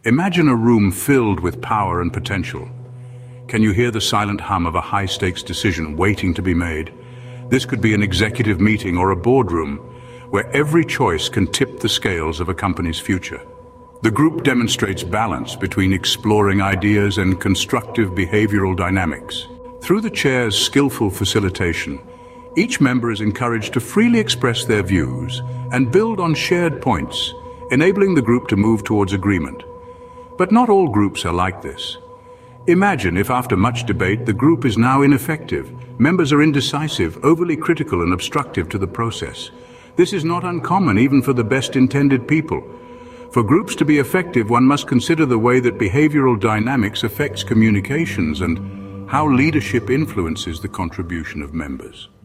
Imagine a room filled with power and potential. Can you hear the silent hum of a high-stakes decision waiting to be made? This could be an executive meeting or a boardroom where every choice can tip the scales of a company's future. The group demonstrates balance between exploring ideas and constructive behavioral dynamics. Through the chair's skillful facilitation, each member is encouraged to freely express their views and build on shared points, enabling the group to move towards agreement. But not all groups are like this. Imagine if after much debate the group is now ineffective. Members are indecisive, overly critical and obstructive to the process. This is not uncommon even for the best-intended people. For groups to be effective, one must consider the way that behavioral dynamics affects communications and how leadership influences the contribution of members.